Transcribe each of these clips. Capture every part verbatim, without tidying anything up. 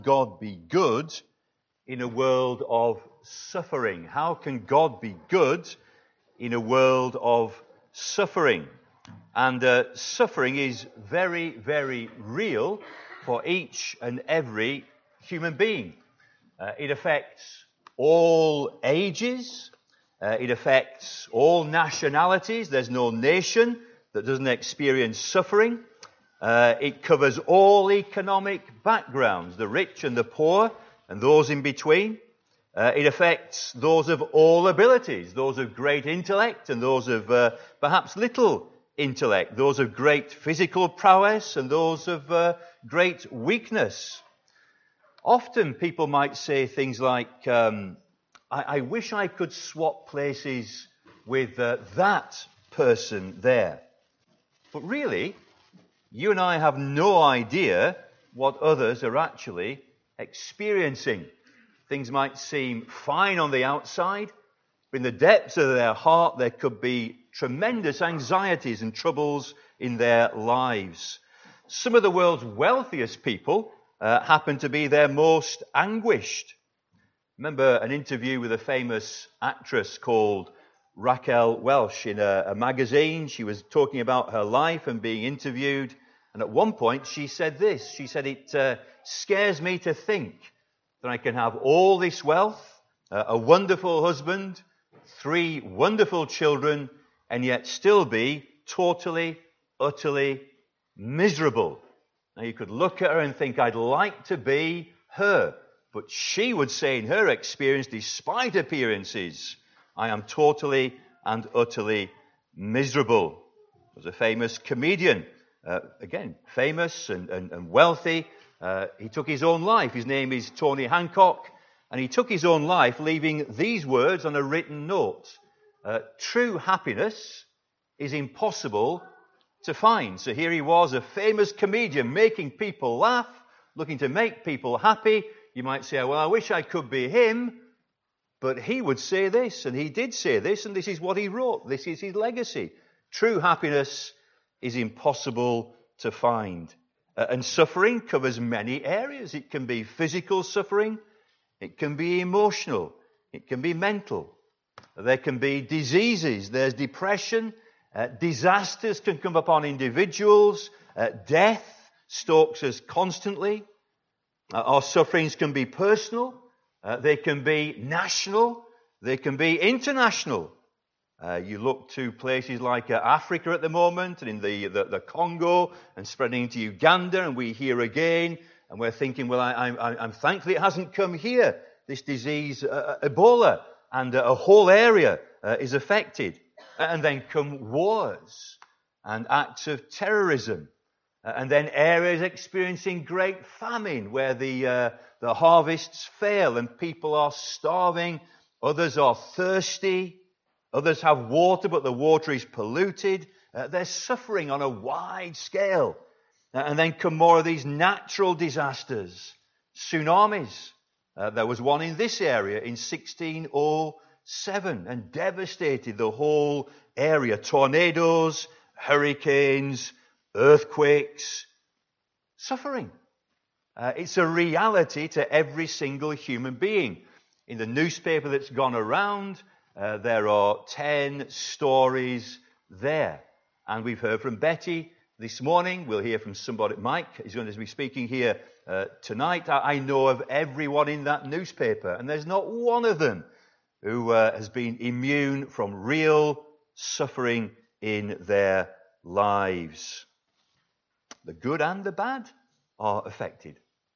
God be good in a world of suffering? How can God be good in a world of suffering? And uh, suffering is very, very real for each and every human being. Uh, it affects all ages. Uh, it affects all nationalities. There's no nation that doesn't experience suffering. Uh, it covers all economic backgrounds, the rich and the poor and those in between. Uh, it affects those of all abilities, those of great intellect and those of uh, perhaps little intellect, those of great physical prowess and those of uh, great weakness. Often people might say things like, um, I, I wish I could swap places with uh, that person there. But really, you and I have no idea what others are actually experiencing. Things might seem fine on the outside, but in the depths of their heart there could be tremendous anxieties and troubles in their lives. Some of the world's wealthiest people uh, happen to be their most anguished. Remember an interview with a famous actress called Raquel Welch in a, a magazine. She was talking about her life and being interviewed. And at one point she said this. She said, it uh, scares me to think that I can have all this wealth, uh, a wonderful husband, three wonderful children, and yet still be totally, utterly miserable. Now you could look at her and think, I'd like to be her. But she would say in her experience, despite appearances, I am totally and utterly miserable. There's a famous comedian, uh, again, famous and, and, and wealthy. Uh, he took his own life. His name is Tony Hancock. And he took his own life, leaving these words on a written note. Uh, True happiness is impossible to find. So here he was, a famous comedian, making people laugh, looking to make people happy. You might say, well, I wish I could be him. But he would say this, and he did say this, and this is what he wrote. This is his legacy. True happiness is impossible to find. Uh, and suffering covers many areas. It can be physical suffering. It can be emotional. It can be mental. There can be diseases. There's depression. Uh, disasters can come upon individuals. Uh, death stalks us constantly. Uh, our sufferings can be personal. Uh, they can be national. They can be international. Uh, you look to places like uh, Africa at the moment and in the, the, the Congo and spreading into Uganda, and we hear again, and we're thinking, well, I, I, I'm thankfully it hasn't come here, this disease, uh, Ebola, and uh, a whole area uh, is affected. And then come wars and acts of terrorism. Uh, and then areas experiencing great famine where the, uh, the harvests fail and people are starving. Others are thirsty. Others have water, but the water is polluted. Uh, they're suffering on a wide scale. Uh, and then come more of these natural disasters. Tsunamis. Uh, there was one in this area in sixteen oh seven and devastated the whole area. Tornadoes, hurricanes, earthquakes, suffering. Uh, it's a reality to every single human being. In the newspaper that's gone around, uh, there are ten stories there. And we've heard from Betty this morning. We'll hear from somebody. Mike is going to be speaking here uh, tonight. I, I know of everyone in that newspaper, and there's not one of them who uh, has been immune from real suffering in their lives. The good and the bad are affected.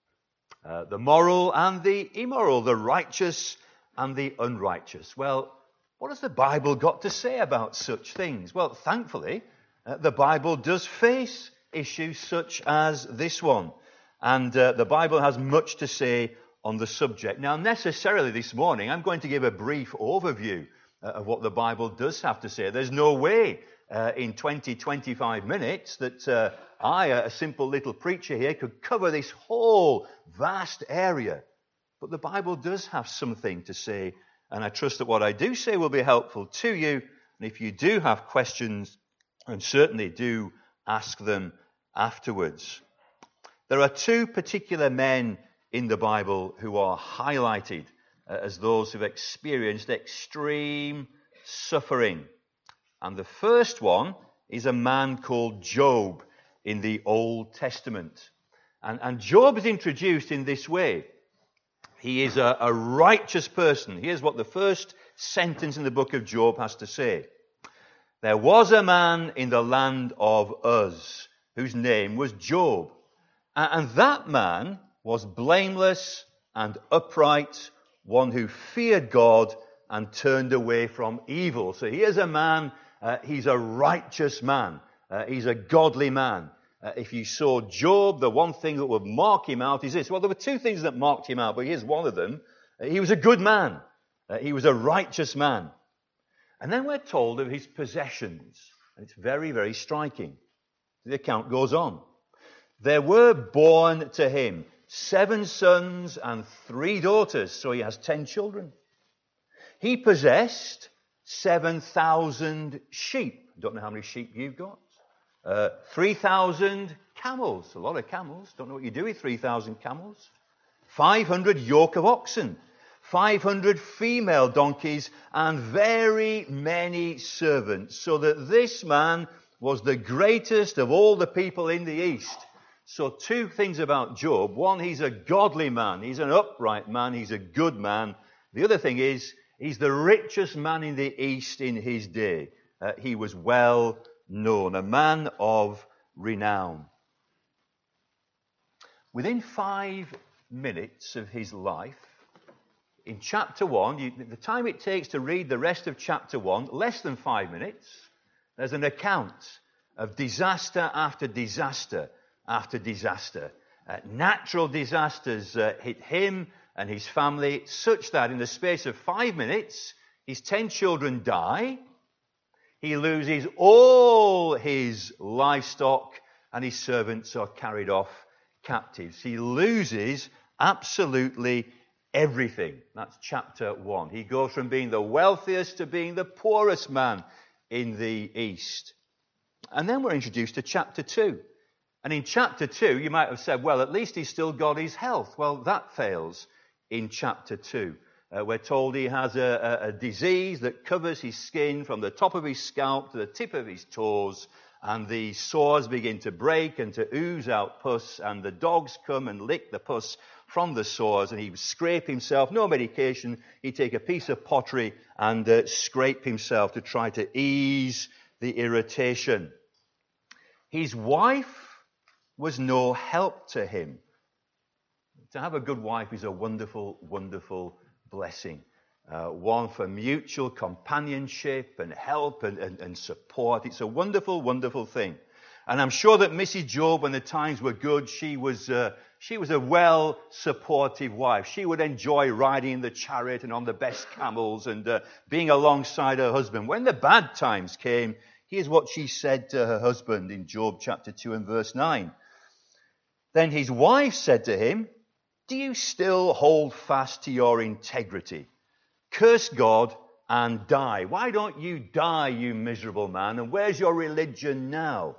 Uh, the moral and the immoral, the righteous and the unrighteous. Well, what has the Bible got to say about such things? Well, thankfully, uh, the Bible does face issues such as this one. And uh, the Bible has much to say on the subject. Now, necessarily this morning, I'm going to give a brief overview uh, of what the Bible does have to say. There's no way uh, in twenty, twenty-five minutes that uh, I, a simple little preacher here, could cover this whole vast area. But the Bible does have something to say, and I trust that what I do say will be helpful to you. And if you do have questions, and certainly do ask them afterwards. There are two particular men in the Bible who are highlighted uh, as those who've experienced extreme suffering. And the first one is a man called Job in the Old Testament. And, and Job is introduced in this way. He is a, a righteous person. Here's what the first sentence in the book of Job has to say. There was a man in the land of Uz, whose name was Job. And that man was blameless and upright, one who feared God and turned away from evil. So here's a man, uh, he's a righteous man. Uh, he's a godly man. Uh, if you saw Job, the one thing that would mark him out is this. Well, there were two things that marked him out, but here's one of them. Uh, he was a good man. Uh, he was a righteous man. And then we're told of his possessions. And it's very, very striking. The account goes on. There were born to him seven sons and three daughters, so he has ten children. He possessed seven thousand sheep. Don't know how many sheep you've got. Uh, three thousand camels. A lot of camels. Don't know what you do with three thousand camels. five hundred yoke of oxen. five hundred female donkeys and very many servants. So that this man was the greatest of all the people in the East. So two things about Job. One, he's a godly man. He's an upright man. He's a good man. The other thing is, he's the richest man in the East in his day. Uh, he was well known, a man of renown. Within five minutes of his life, in chapter one, you, the time it takes to read the rest of chapter one, less than five minutes, there's an account of disaster after disaster after disaster. Uh, natural disasters uh, hit him and his family, such that in the space of five minutes, his ten children die. He loses all his livestock and his servants are carried off captives. He loses absolutely everything. That's chapter one. He goes from being the wealthiest to being the poorest man in the East. And then we're introduced to chapter two. And in chapter two, you might have said, well, at least he's still got his health. Well, that fails in chapter two. Uh, we're told he has a, a, a disease that covers his skin from the top of his scalp to the tip of his toes, and the sores begin to break and to ooze out pus, and the dogs come and lick the pus from the sores, and he would scrape himself, no medication, he'd take a piece of pottery and uh, scrape himself to try to ease the irritation. His wife was no help to him. To have a good wife is a wonderful, wonderful blessing. Uh, one for mutual companionship and help and, and, and support. It's a wonderful, wonderful thing. And I'm sure that Missus Job, when the times were good, she was uh, she was a well-supportive wife. She would enjoy riding in the chariot and on the best camels and uh, being alongside her husband. When the bad times came, here's what she said to her husband in Job chapter two and verse nine. Then his wife said to him, "Do you still hold fast to your integrity? Curse God and die. Why don't you die, you miserable man? And where's your religion now?"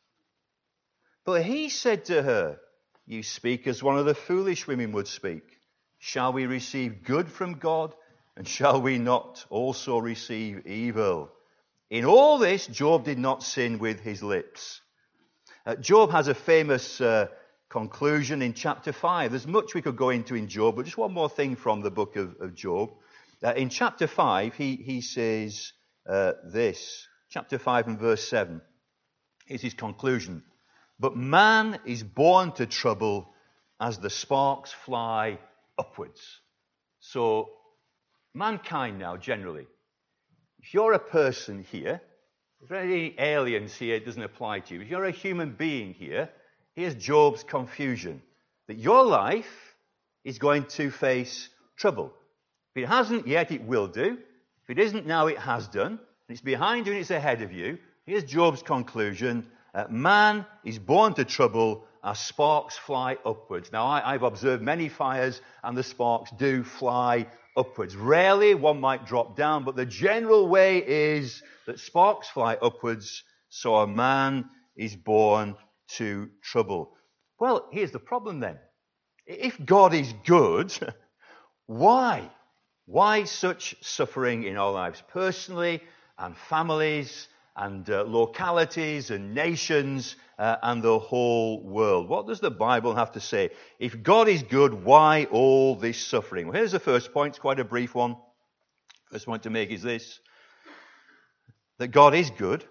But he said to her, "You speak as one of the foolish women would speak. Shall we receive good from God, and shall we not also receive evil?" In all this, Job did not sin with his lips. Uh, Job has a famous uh, conclusion in chapter five. There's much we could go into in Job, but just one more thing from the book of, of Job. Uh, in chapter five, he, he says uh, this. Chapter five and verse seven is his conclusion. "But man is born to trouble as the sparks fly upwards." So, mankind now, generally, if you're a person here, if there are any aliens here, it doesn't apply to you. If you're a human being here, here's Job's confusion. That your life is going to face trouble. If it hasn't yet, it will do. If it isn't now, it has done. And it's behind you and it's ahead of you. Here's Job's conclusion. Uh, man is born to trouble as sparks fly upwards. Now, I, I've observed many fires and the sparks do fly upwards. Rarely one might drop down, but the general way is that sparks fly upwards, so a man is born to trouble. Well, here's the problem then. If God is good, why? Why such suffering in our lives, personally and families and uh, localities and nations uh, and the whole world? What does the Bible have to say? If God is good, why all this suffering? Well, here's the first point. It's quite a brief one. First point to make is this: that God is good.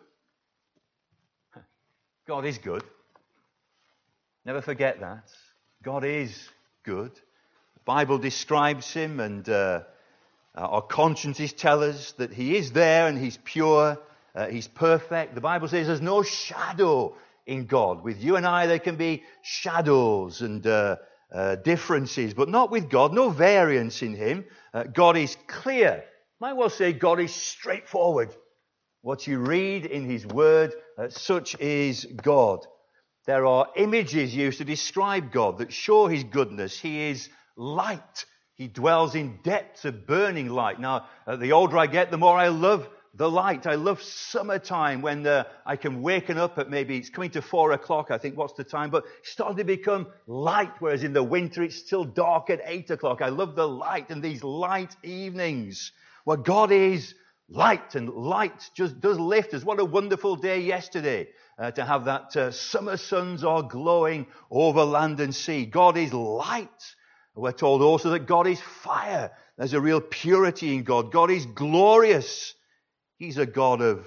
God is good. Never forget that. God is good. The Bible describes him, and uh, our consciences tell us that he is there and he's pure, uh, he's perfect. The Bible says there's no shadow in God. With you and I, there can be shadows and uh, uh, differences, but not with God. No variance in him. Uh, God is clear. Might well say God is straightforward. What you read in his word, uh, such is God. There are images used to describe God that show his goodness. He is light. He dwells in depths of burning light. Now, uh, the older I get, the more I love the light. I love summertime when uh, I can waken up at maybe, it's coming to four o'clock, I think, what's the time? But it's starting to become light, whereas in the winter it's still dark at eight o'clock. I love the light and these light evenings. Well, God is light, and light just does lift us. What a wonderful day yesterday. Uh, to have that uh, summer suns are glowing over land and sea. God is light. We're told also that God is fire. There's a real purity in God. God is glorious. He's a God of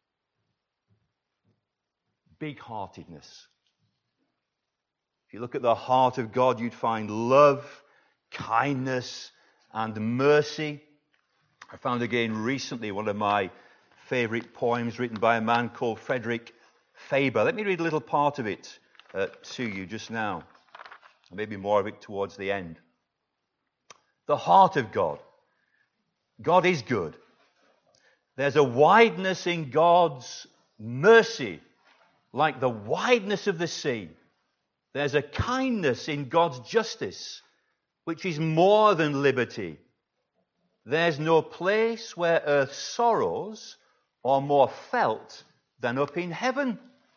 big-heartedness. If you look at the heart of God, you'd find love, kindness, and mercy. I found again recently one of my favorite poems written by a man called Frederick Faber. Let me read a little part of it uh, to you just now. Maybe more of it towards the end. The heart of God. God is good. There's a wideness in God's mercy, like the wideness of the sea. There's a kindness in God's justice, which is more than liberty. There's no place where earth's sorrows are more felt than up in heaven.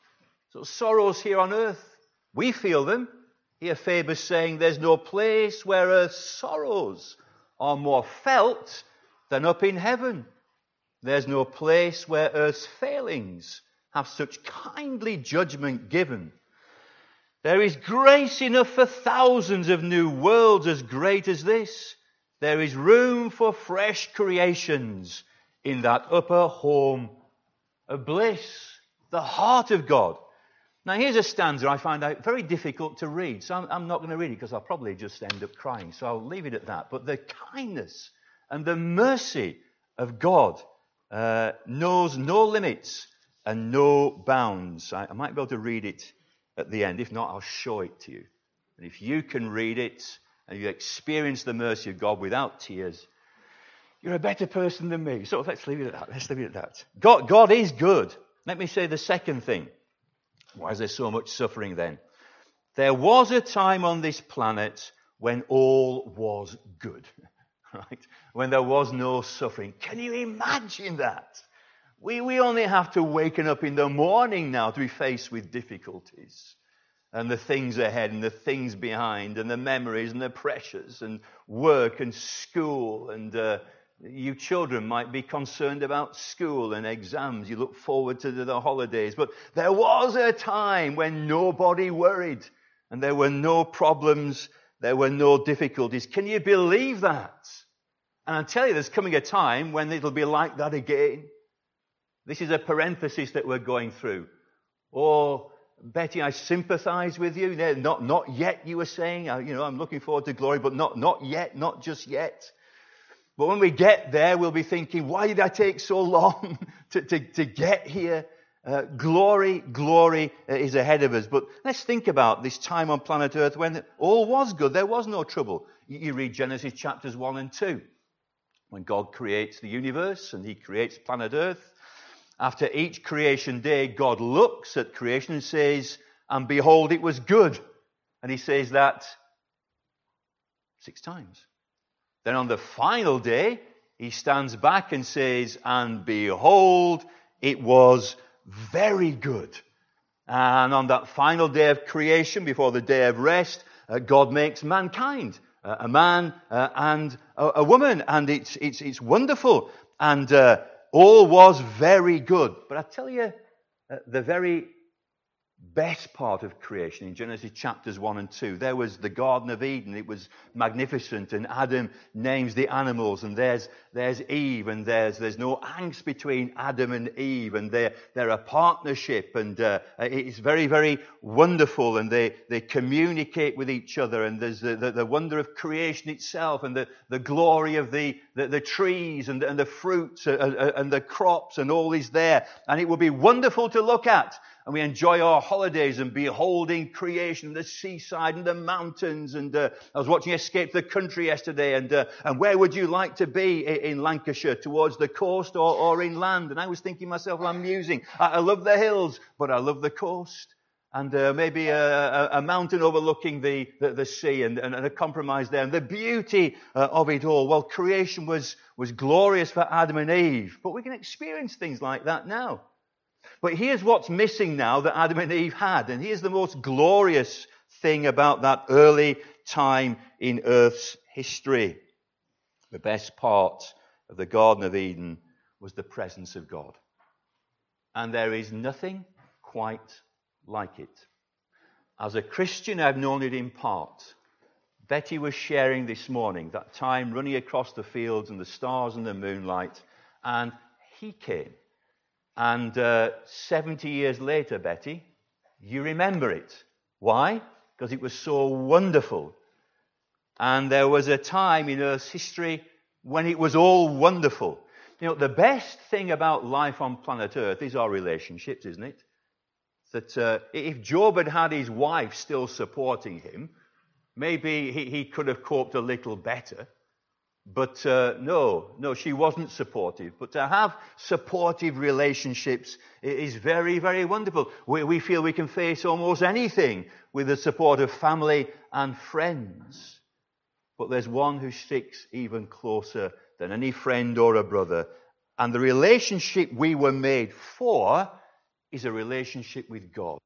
So sorrows here on earth, we feel them. Here Faber's saying there's no place where earth's sorrows are more felt than up in heaven. There's no place where earth's failings have such kindly judgment given. There is grace enough for thousands of new worlds as great as this. There is room for fresh creations in that upper home of bliss, the heart of God. Now here's a stanza I find out very difficult to read, so I'm, I'm not going to read it because I'll probably just end up crying, so I'll leave it at that. But the kindness and the mercy of God uh, knows no limits and no bounds. I, I might be able to read it at the end. If not, I'll show it to you. And if you can read it and you experience the mercy of God without tears, you're a better person than me. So let's leave it at that. Let's leave it at that. God, God is good. Let me say the second thing. Why is there so much suffering then? There was a time on this planet when all was good, right? When there was no suffering. Can you imagine that? We, we only have to waken up in the morning now to be faced with difficulties and the things ahead and the things behind and the memories and the pressures and work and school and uh, you children might be concerned about school and exams. You look forward to the holidays. But there was a time when nobody worried and there were no problems. There were no difficulties. Can you believe that? And I tell you, there's coming a time when it'll be like that again. This is a parenthesis that we're going through. Oh, Betty, I sympathize with you. Not, not yet, you were saying. You know, I'm looking forward to glory, but not, not yet, not just yet. But when we get there, we'll be thinking, why did I take so long to, to, to get here? Uh, glory, glory is ahead of us. But let's think about this time on planet Earth when all was good. There was no trouble. You, you read Genesis chapters one and two. When God creates the universe and he creates planet Earth, after each creation day, God looks at creation and says, and behold, it was good. And he says that six times. Then on the final day, he stands back and says, and behold, it was very good. And on that final day of creation, before the day of rest, uh, God makes mankind, uh, a man uh, and a, a woman, and it's it's it's wonderful, and uh, all was very good. But I tell you, uh, the very best part of creation in Genesis chapters one and two. There was the Garden of Eden. It was magnificent, and Adam names the animals, and there's there's Eve, and there's there's no angst between Adam and Eve, and they're they're a partnership, and uh, it's very very wonderful, and they they communicate with each other, and there's the, the, the wonder of creation itself, and the, the glory of the, the, the trees and, and the fruits and, and the crops, and all is there, and it will be wonderful to look at. And we enjoy our holidays and beholding creation, the seaside and the mountains. And uh, I was watching Escape the Country yesterday. And uh, and where would you like to be in Lancashire, towards the coast or, or inland? And I was thinking to myself, well, I'm musing. I, I love the hills, but I love the coast. And uh, maybe a, a, a mountain overlooking the, the, the sea, and, and, and a compromise there. And the beauty uh, of it all. Well, creation was, was glorious for Adam and Eve. But we can experience things like that now. But here's what's missing now that Adam and Eve had. And here's the most glorious thing about that early time in Earth's history. The best part of the Garden of Eden was the presence of God. And there is nothing quite like it. As a Christian, I've known it in part. Betty was sharing this morning that time running across the fields and the stars and the moonlight. And he came. And uh, seventy years later, Betty, you remember it. Why? Because it was so wonderful. And there was a time in Earth's history when it was all wonderful. You know, the best thing about life on planet Earth is our relationships, isn't it? That uh, if Job had had his wife still supporting him, maybe he, he could have coped a little better. But uh, no, no, she wasn't supportive. But to have supportive relationships is very, very wonderful. We, we feel we can face almost anything with the support of family and friends. But there's one who sticks even closer than any friend or a brother. And the relationship we were made for is a relationship with God.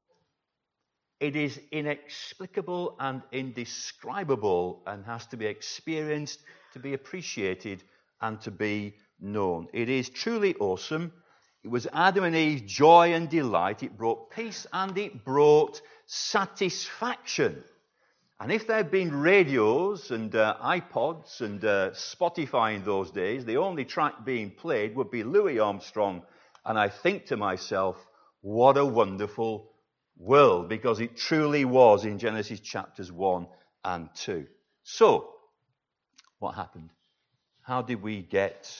It is inexplicable and indescribable and has to be experienced, to be appreciated, and to be known. It is truly awesome. It was Adam and Eve's joy and delight. It brought peace and it brought satisfaction. And if there had been radios and uh, iPods and uh, Spotify in those days, the only track being played would be Louis Armstrong. And I think to myself, what a wonderful world, because it truly was in Genesis chapters one and two. So, what happened? How did we get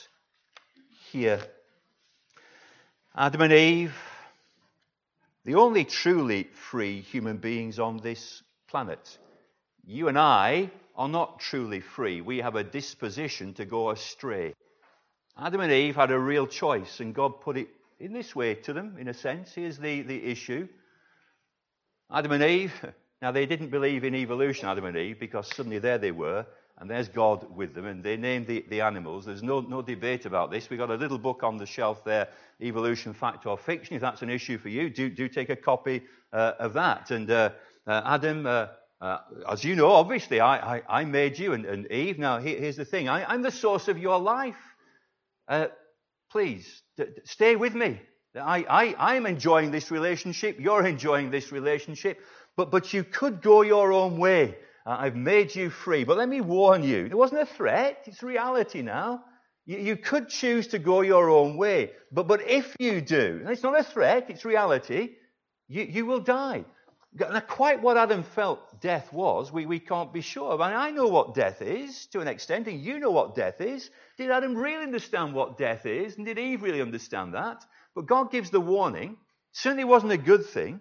here? Adam and Eve, the only truly free human beings on this planet. You and I are not truly free. We have a disposition to go astray. Adam and Eve had a real choice, and God put it in this way to them, in a sense. Here's the, the issue. Adam and Eve, now they didn't believe in evolution, Adam and Eve, because suddenly there they were, and there's God with them, and they named the, the animals. There's no, no debate about this. We've got a little book on the shelf there, Evolution, Fact or Fiction. If that's an issue for you, do, do take a copy uh, of that. And uh, uh, Adam, uh, uh, as you know, obviously, I, I, I made you, and, and Eve. Now, here, here's the thing. I, I'm the source of your life. Uh, please, d- d- stay with me. I, I, I'm enjoying this relationship. You're enjoying this relationship. But, but you could go your own way. Uh, I've made you free. But let me warn you, it wasn't a threat. It's reality now. You, you could choose to go your own way. But, but if you do, and it's not a threat, it's reality, you, you will die. Now, quite what Adam felt death was, we, we can't be sure. I mean, I know what death is, to an extent, and you know what death is. Did Adam really understand what death is? And did Eve really understand that? But God gives the warning. It certainly wasn't a good thing.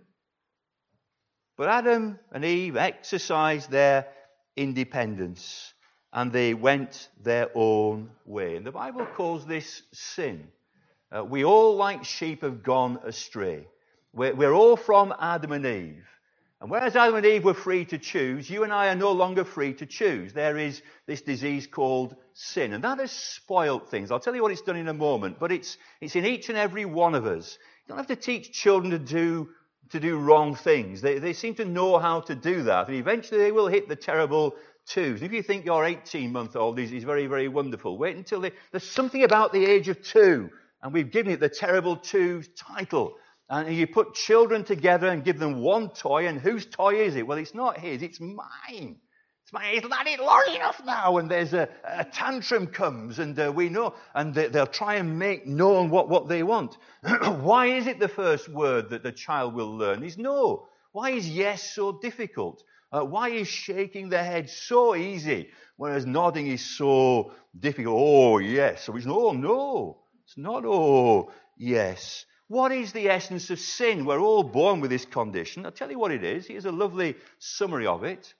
But Adam and Eve exercised their independence, and they went their own way. And the Bible calls this sin. Uh, we all, like sheep, have gone astray. We're, we're all from Adam and Eve. And whereas Adam and Eve were free to choose, you and I are no longer free to choose. There is this disease called sin. And that has spoiled things. I'll tell you what it's done in a moment. But it's, it's in each and every one of us. You don't have to teach children to do to do wrong things. They, they seem to know how to do that. And eventually they will hit the terrible twos. And if you think your eighteen-month-old is, is very, very wonderful, wait until they, there's something about the age of two. And we've given it the terrible two title. And you put children together and give them one toy. And whose toy is it? Well, it's not his. It's mine. It's mine. It's not long enough now. And there's a, a tantrum comes. And uh, we know. And they, they'll try and make known what, what they want. Why is it the first word that the child will learn is no? Why is yes so difficult? Uh, why is shaking the head so easy, whereas nodding is so difficult? Oh, yes. So it's oh, no. It's not oh, yes. What is the essence of sin? We're all born with this condition. I'll tell you what it is. Here's a lovely summary of it.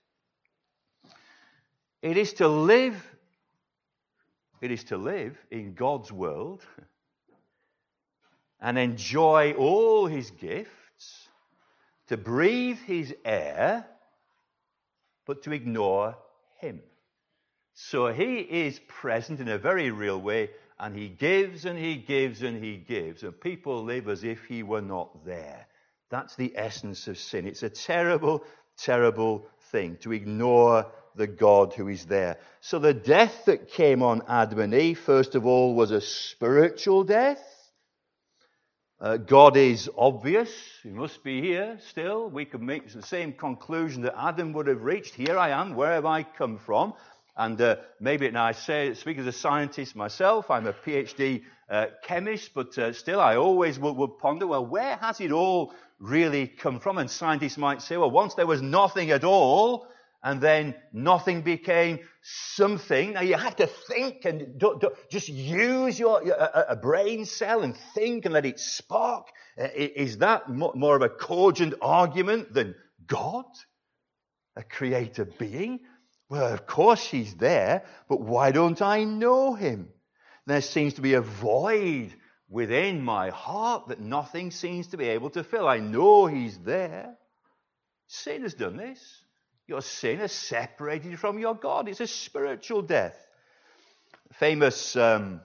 It is to live, it is to live in God's world and enjoy all his gifts, to breathe his air, but to ignore him. So he is present in a very real way, and he gives and he gives and he gives, and people live as if he were not there. That's the essence of sin. It's a terrible, terrible thing to ignore the God who is there. So the death that came on Adam and Eve, first of all, was a spiritual death. Uh, God is obvious. He must be here still. We could make the same conclusion that Adam would have reached. Here I am. Where have I come from? And uh, maybe, and I say, speak as a scientist myself, I'm a PhD uh, chemist, but uh, still I always would, would ponder, well, where has it all really come from? And scientists might say, well, once there was nothing at all, and then nothing became something. Now you have to think and don't, don't, just use your, your a, a brain cell and think and let it spark. Uh, is that more of a cogent argument than God, a creator being? Well, of course he's there, but why don't I know him? There seems to be a void within my heart that nothing seems to be able to fill. I know he's there. Sin has done this. Your sin has separated you from your God. It's a spiritual death. Famous um,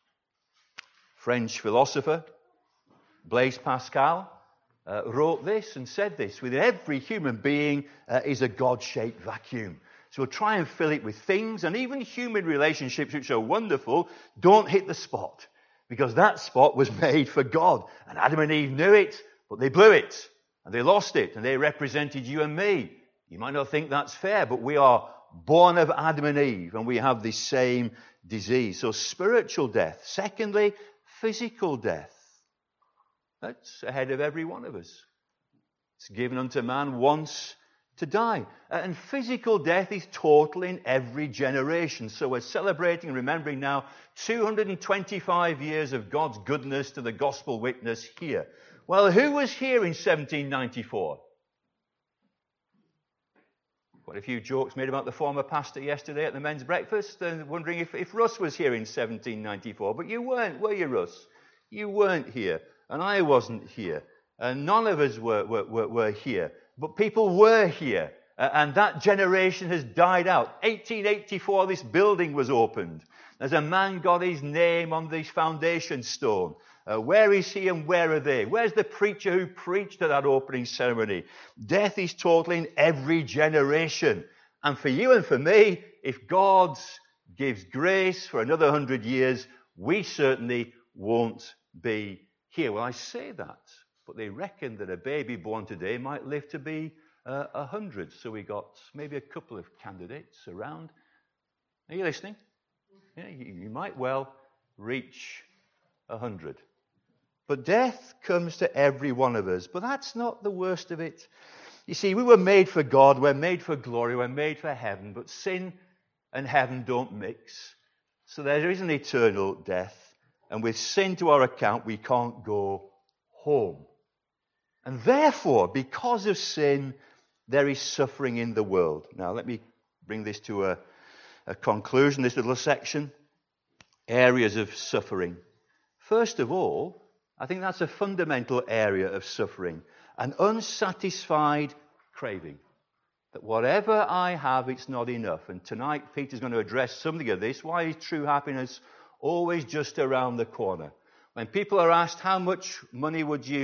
French philosopher, Blaise Pascal, uh, wrote this and said this: within every human being uh, is a God-shaped vacuum. So we'll try and fill it with things, and even human relationships, which are wonderful, don't hit the spot, because that spot was made for God. And Adam and Eve knew it, but they blew it, and they lost it, and they represented you and me. You might not think that's fair, but we are born of Adam and Eve, and we have the same disease. So spiritual death. Secondly, physical death. That's ahead of every one of us. It's given unto man once to die. And physical death is total in every generation. So we're celebrating and remembering now two hundred twenty-five years of God's goodness to the gospel witness here. Well, who was here in seventeen ninety-four? Quite a few jokes made about the former pastor yesterday at the men's breakfast, and wondering if, if Russ was here in seventeen ninety-four. But you weren't, were you, Russ? You weren't here, and I wasn't here, and none of us were, were, were, were here. But people were here, uh, and that generation has died out. eighteen eighty-four, this building was opened. There's a man got his name on this foundation stone. Uh, where is he and where are they? Where's the preacher who preached at that opening ceremony? Death is total in every generation. And for you and for me, if God gives grace for another hundred years, we certainly won't be here. Well, I say that, but they reckon that a baby born today might live to be uh, a hundred. So we got maybe a couple of candidates around. Are you listening? Yeah, you, you might well reach a hundred. But death comes to every one of us. But that's not the worst of it. You see, we were made for God. We're made for glory. We're made for heaven. But sin and heaven don't mix. So there is an eternal death. And with sin to our account, we can't go home. And therefore, because of sin, there is suffering in the world. Now, let me bring this to a, a conclusion, this little section. Areas of suffering. First of all, I think that's a fundamental area of suffering. An unsatisfied craving. That whatever I have, it's not enough. And tonight, Peter's going to address something of this. Why is true happiness always just around the corner? When people are asked, how much money would you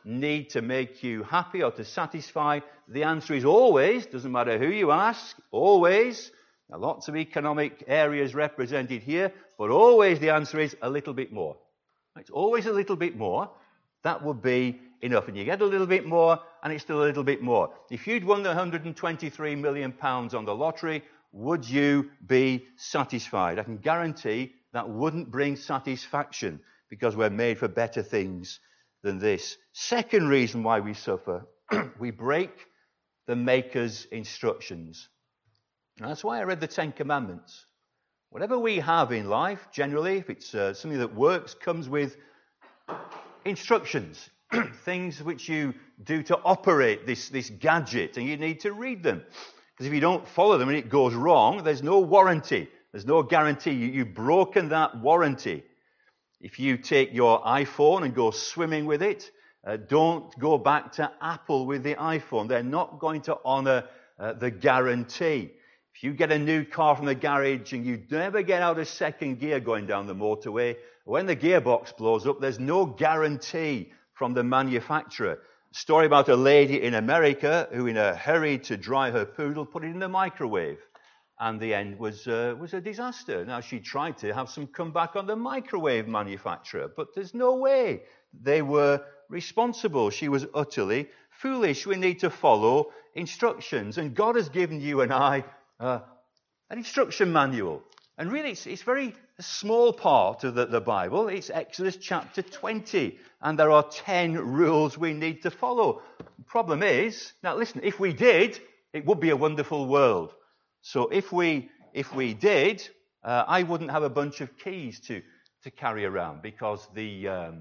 need to make you happy or to satisfy? The answer is always, doesn't matter who you ask, always. Now, lots of economic areas represented here, but always the answer is a little bit more. It's always a little bit more. That would be enough. And you get a little bit more, and it's still a little bit more. If you'd won the one hundred twenty-three million pounds on the lottery, would you be satisfied? I can guarantee that wouldn't bring satisfaction, because we're made for better things than this. Second reason why we suffer, we break the Maker's instructions. And that's why I read the Ten Commandments. Whatever we have in life, generally, if it's uh, something that works, comes with instructions, things which you do to operate this, this gadget, and you need to read them. Because if you don't follow them and it goes wrong, there's no warranty. There's no guarantee. You, you've broken that warranty. If you take your iPhone and go swimming with it, uh, don't go back to Apple with the iPhone. They're not going to honor uh, the guarantee. If you get a new car from the garage and you never get out of second gear going down the motorway, when the gearbox blows up, there's no guarantee from the manufacturer. A story about a lady in America who, in a hurry to dry her poodle, put it in the microwave. And the end was, uh, was a disaster. Now, she tried to have some comeback on the microwave manufacturer, but there's no way they were responsible. She was utterly foolish. We need to follow instructions. And God has given you and I uh, an instruction manual. And really, it's, it's very a small part of the, the Bible. It's Exodus chapter twenty. And there are ten rules we need to follow. The problem is, now listen, if we did, it would be a wonderful world. So if we if we did, uh, I wouldn't have a bunch of keys to, to carry around, because the um,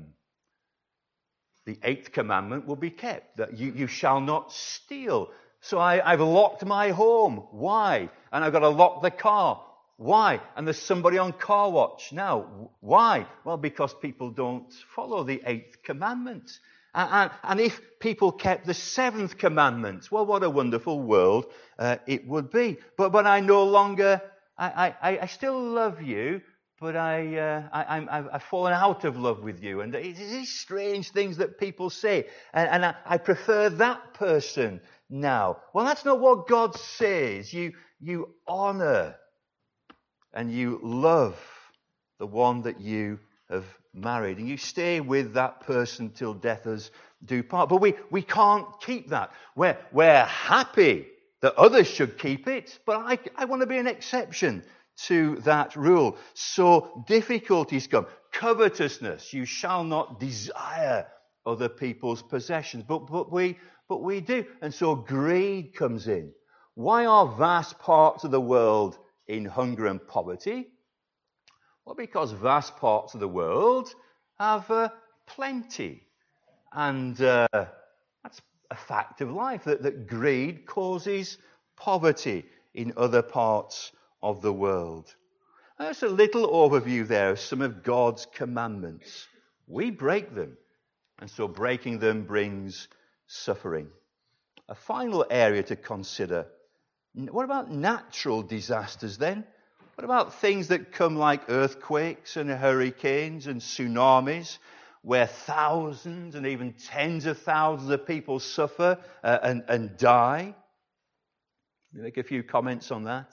the eighth commandment will be kept, that you, you shall not steal. So I, I've locked my home. Why? And I've got to lock the car. Why? And there's somebody on car watch now. Why? Well, because people don't follow the eighth commandment. And, and, and if people kept the seventh commandment, well, what a wonderful world uh, it would be. But but I no longer, I, I, I still love you, but I, uh, I, I'm, I've fallen out of love with you. And it's these strange things that people say. And, and I, I prefer that person now. Well, that's not what God says. You, you honor and you love the one that you have married, and you stay with that person till death us do part. But we, we can't keep that. We're, we're happy that others should keep it, but I, I want to be an exception to that rule. So difficulties come. Covetousness. You shall not desire other people's possessions. But, but, we, but we do. And so greed comes in. Why are vast parts of the world in hunger and poverty? Well, because vast parts of the world have uh, plenty. And uh, that's a fact of life, that, that greed causes poverty in other parts of the world. And that's a little overview there of some of God's commandments. We break them, and so breaking them brings suffering. A final area to consider. What about natural disasters then? What about things that come like earthquakes and hurricanes and tsunamis, where thousands and even tens of thousands of people suffer uh, and, and die? Let me make a few comments on that.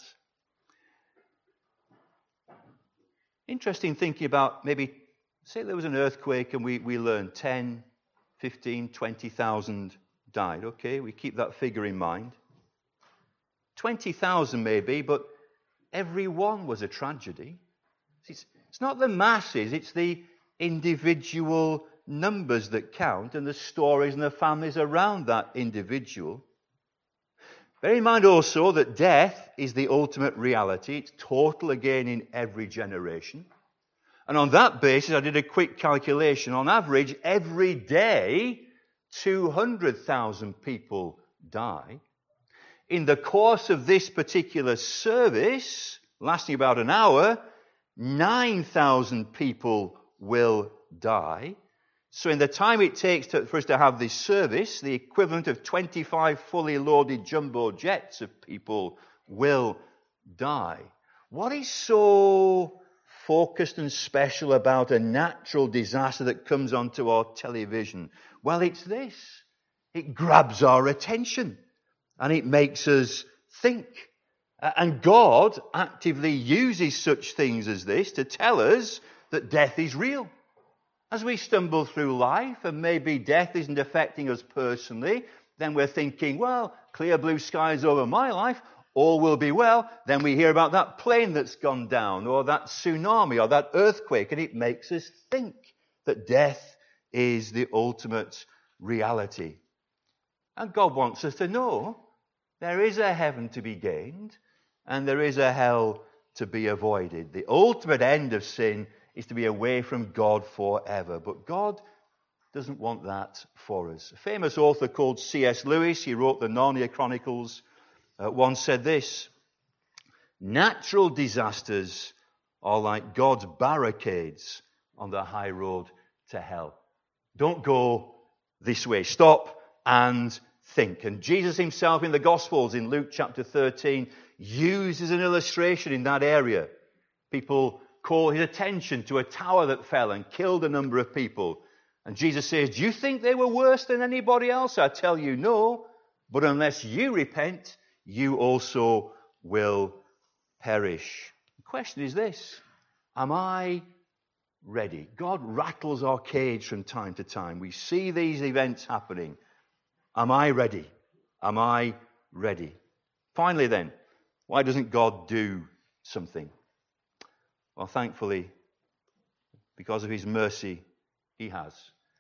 Interesting thinking about maybe, say there was an earthquake and we, we learned ten, fifteen, twenty thousand died. Okay, we keep that figure in mind. twenty thousand maybe, but every one was a tragedy. It's, it's not the masses, it's the individual numbers that count, and the stories and the families around that individual. Bear in mind also that death is the ultimate reality. It's total again in every generation. And on that basis, I did a quick calculation. On average, every day, two hundred thousand people die. In the course of this particular service, lasting about an hour, nine thousand people will die. So in the time it takes to, for us to have this service, the equivalent of twenty-five fully loaded jumbo jets of people will die. What is so focused and special about a natural disaster that comes onto our television? Well, it's this. It grabs our attention and it makes us think. And God actively uses such things as this to tell us that death is real. As we stumble through life and maybe death isn't affecting us personally, then we're thinking, well, clear blue skies over my life, all will be well. Then we hear about that plane that's gone down or that tsunami or that earthquake, and it makes us think that death is the ultimate reality. And God wants us to know there is a heaven to be gained and there is a hell to be avoided. The ultimate end of sin is to be away from God forever. But God doesn't want that for us. A famous author called C S Lewis, he wrote the Narnia Chronicles, uh, once said this: natural disasters are like God's barricades on the high road to hell. Don't go this way. Stop and think. And Jesus himself in the Gospels, in Luke chapter thirteen, uses an illustration in that area. People call his attention to a tower that fell and killed a number of people. And Jesus says, do you think they were worse than anybody else? I tell you, no. But unless you repent, you also will perish. The question is this: am I ready? God rattles our cage from time to time. We see these events happening. Am I ready? Am I ready? Finally then, why doesn't God do something? Well, thankfully, because of his mercy, he has.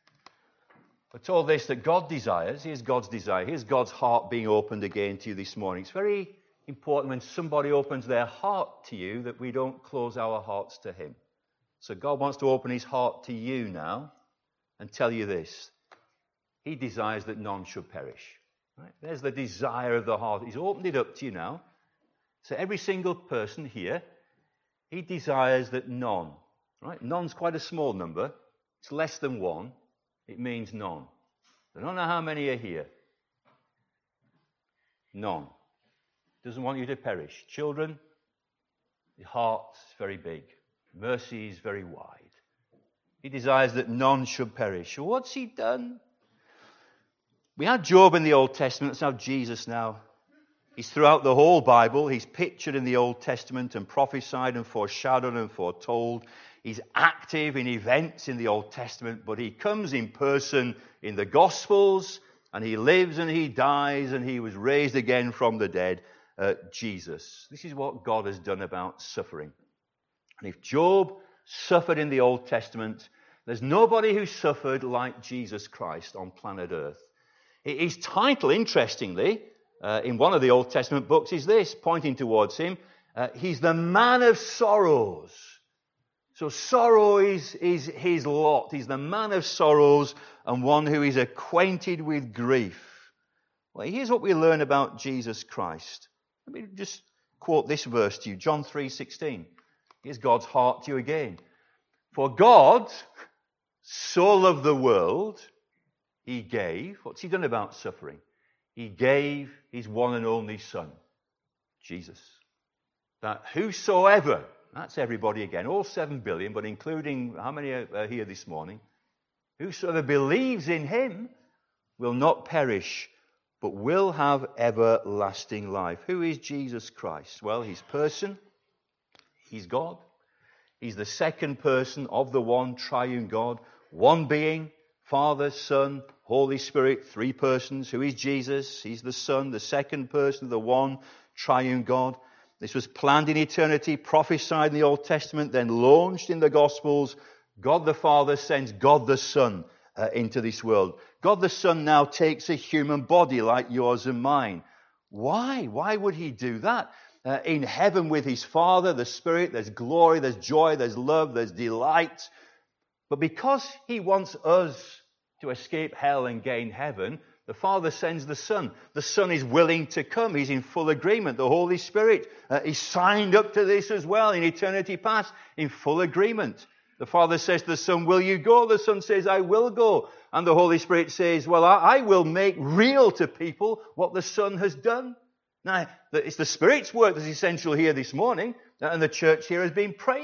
We're told this, that God desires, here's God's desire, here's God's heart being opened again to you this morning. It's very important when somebody opens their heart to you that we don't close our hearts to him. So God wants to open his heart to you now and tell you this: he desires that none should perish. Right? There's the desire of the heart. He's opened it up to you now. So every single person here, he desires that none. Right? None's quite a small number. It's less than one. It means none. I don't know how many are here. None. Doesn't want you to perish. Children, the heart's very big. Mercy is very wide. He desires that none should perish. So what's he done? We had Job in the Old Testament. Let's have Jesus now. He's throughout the whole Bible. He's pictured in the Old Testament and prophesied and foreshadowed and foretold. He's active in events in the Old Testament, but he comes in person in the Gospels, and he lives and he dies and he was raised again from the dead. Uh, Jesus. This is what God has done about suffering. And if Job suffered in the Old Testament, there's nobody who suffered like Jesus Christ on planet Earth. His title, interestingly, uh, in one of the Old Testament books is this, pointing towards him. Uh, he's the man of sorrows. So sorrow is, is his lot. He's the man of sorrows and one who is acquainted with grief. Well, here's what we learn about Jesus Christ. Let me just quote this verse to you, John three sixteen. Here's God's heart to you again. For God so loved the world, he gave. What's he done about suffering? He gave his one and only Son, Jesus. That whosoever, that's everybody again, all seven billion, but including how many are here this morning, whosoever believes in him will not perish, but will have everlasting life. Who is Jesus Christ? Well, his person, he's God. He's the second person of the one triune God. One being, Father, Son, Holy Spirit, three persons. Who is Jesus? He's the Son, the second person of the one triune God. This was planned in eternity, prophesied in the Old Testament, then launched in the Gospels. God the Father sends God the Son uh, into this world. God the Son now takes a human body like yours and mine. Why? Why would he do that? Uh, in heaven with his Father, the Spirit, there's glory, there's joy, there's love, there's delight. But because he wants us to escape hell and gain heaven, the Father sends the Son. The Son is willing to come. He's in full agreement. The Holy Spirit uh, is signed up to this as well in eternity past, in full agreement. The Father says to the Son, will you go? The Son says, I will go. And the Holy Spirit says, well, I, I will make real to people what the Son has done. Now, it's the Spirit's work that's essential here this morning, and the church here has been praying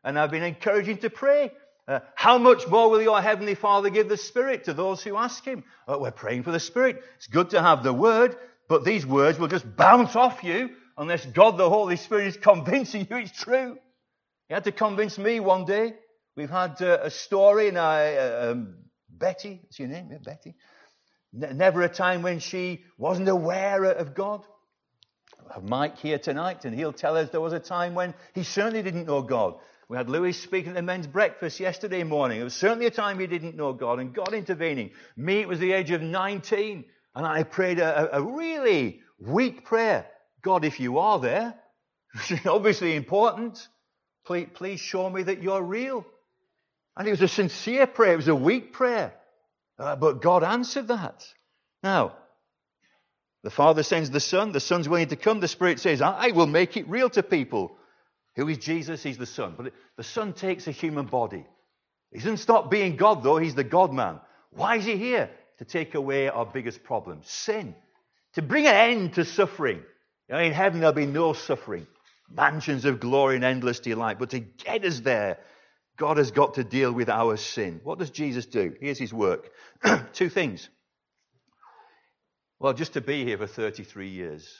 and I've been encouraging to pray. Uh, how much more will your Heavenly Father give the Spirit to those who ask Him? Uh, we're praying for the Spirit. It's good to have the Word, but these words will just bounce off you unless God the Holy Spirit is convincing you it's true. He had to convince me one day. We've had uh, a story, and I, uh, um, Betty, what's your name? Yeah, Betty. Ne- never a time when she wasn't aware of God. I have Mike here tonight, and he'll tell us there was a time when he certainly didn't know God. We had Louis speaking at the men's breakfast yesterday morning. It was certainly a time he didn't know God, and God intervening. Me, it was the age of nineteen, and I prayed a, a really weak prayer. God, if you are there, obviously important, please, please show me that you're real. And it was a sincere prayer. It was a weak prayer. Uh, but God answered that. Now, the Father sends the Son. The Son's willing to come. The Spirit says, I will make it real to people. Who is Jesus? He's the Son. But the Son takes a human body. He doesn't stop being God, though. He's the God-man. Why is He here? To take away our biggest problem, sin. To bring an end to suffering. You know, in heaven there'll be no suffering. Mansions of glory and endless delight. But to get us there, God has got to deal with our sin. What does Jesus do? Here's His work. Two things. Well, just to be here for thirty-three years.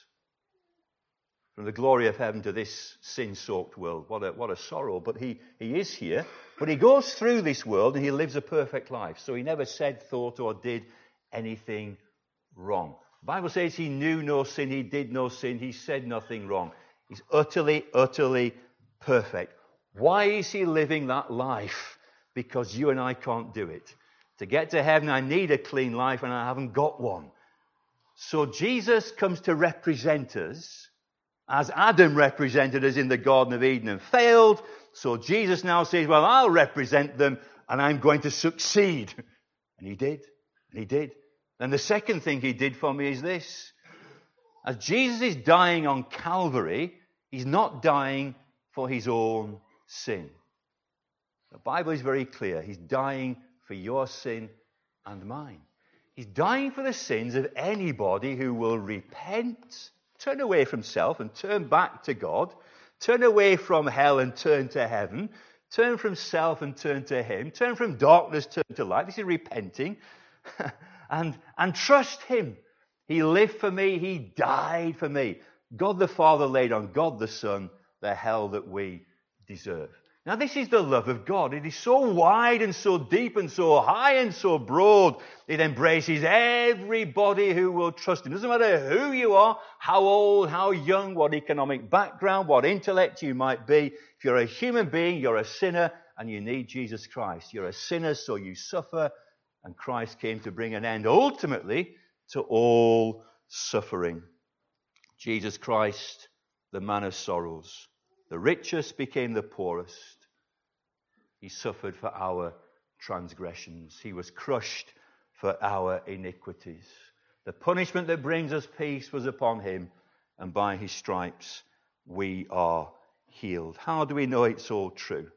From the glory of heaven to this sin-soaked world. What a, what a sorrow. But he, he is here. But He goes through this world and He lives a perfect life. So He never said, thought, or did anything wrong. The Bible says He knew no sin. He did no sin. He said nothing wrong. He's utterly, utterly perfect. Why is He living that life? Because you and I can't do it. To get to heaven, I need a clean life, and I haven't got one. So Jesus comes to represent us as Adam represented us in the Garden of Eden and failed. So Jesus now says, well, I'll represent them, and I'm going to succeed. And He did. And He did. And the second thing He did for me is this. As Jesus is dying on Calvary, He's not dying for His own sin. The Bible is very clear. He's dying for your sin and mine. He's dying for the sins of anybody who will repent, turn away from self and turn back to God, turn away from hell and turn to heaven, turn from self and turn to Him, turn from darkness, turn to light. This is repenting. and, and trust Him. He lived for me. He died for me. God the Father laid on God the Son the hell that we deserve. Now, this is the love of God. It is so wide and so deep and so high and so broad. It embraces everybody who will trust Him. It doesn't matter who you are, how old, how young, what economic background, what intellect you might be. If you're a human being, you're a sinner and you need Jesus Christ. You're a sinner, so you suffer, and Christ came to bring an end ultimately to all suffering. Jesus Christ, the man of sorrows. The richest became the poorest. He suffered for our transgressions. He was crushed for our iniquities. The punishment that brings us peace was upon Him, and by His stripes we are healed. How do we know it's all true?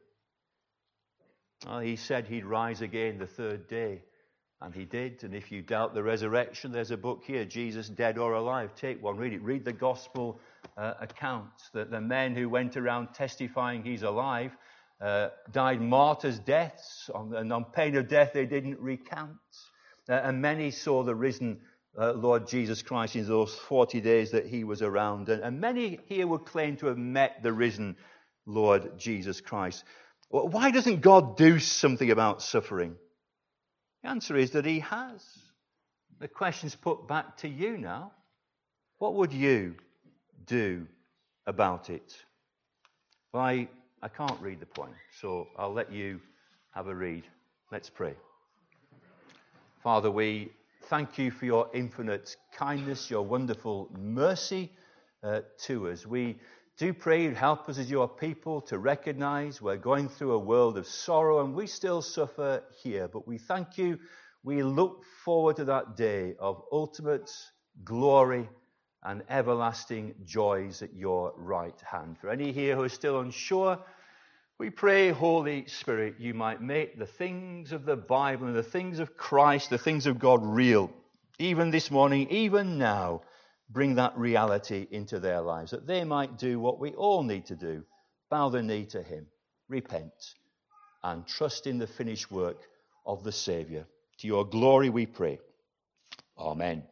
Well, He said He'd rise again the third day, and He did. And if you doubt the resurrection, there's a book here, Jesus Dead or Alive. Take one, read it. Read the gospel uh, accounts. That the men who went around testifying He's alive Uh, died martyrs' deaths, on, and on pain of death they didn't recount. Uh, and many saw the risen uh, Lord Jesus Christ in those forty days that He was around. And, and many here would claim to have met the risen Lord Jesus Christ. Well, why doesn't God do something about suffering? The answer is that He has. The question's put back to you now. What would you do about it? Well, I... I can't read the point, so I'll let you have a read. Let's pray. Father, we thank You for Your infinite kindness, Your wonderful mercy uh, to us. We do pray You'd help us as Your people to recognize we're going through a world of sorrow and we still suffer here. But we thank You. We look forward to that day of ultimate glory and everlasting joys at Your right hand. For any here who are still unsure, we pray, Holy Spirit, You might make the things of the Bible and the things of Christ, the things of God real. Even this morning, even now, bring that reality into their lives, that they might do what we all need to do, bow the knee to Him, repent, and trust in the finished work of the Saviour. To your glory we pray. Amen.